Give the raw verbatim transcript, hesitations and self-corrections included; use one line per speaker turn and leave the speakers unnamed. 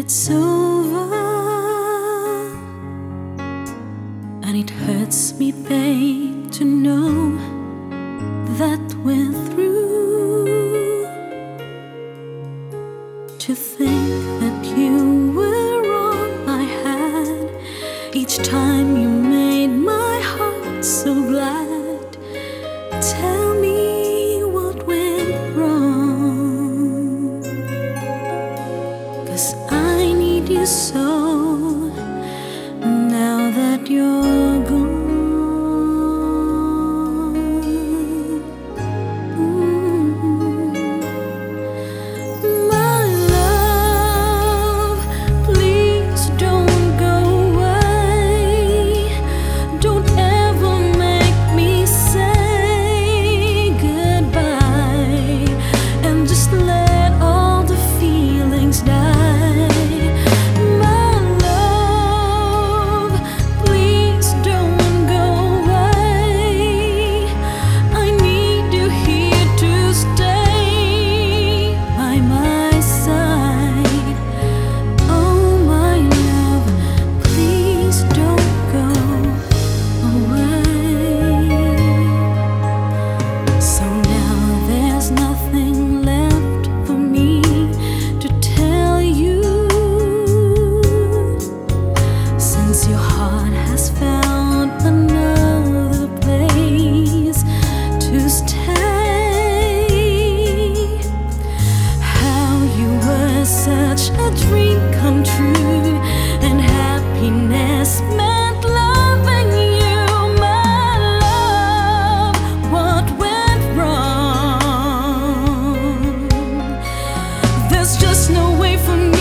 it's over, and it hurts me, babe, to know that we're through. To think that you were all I had, each time you made my heart so glad. Tell me what went wrong, 'cause I need you so now that you're gone. Your heart has found another place to stay. How you were such a dream come true, and happiness meant loving you, my love. What went wrong? There's just no way for me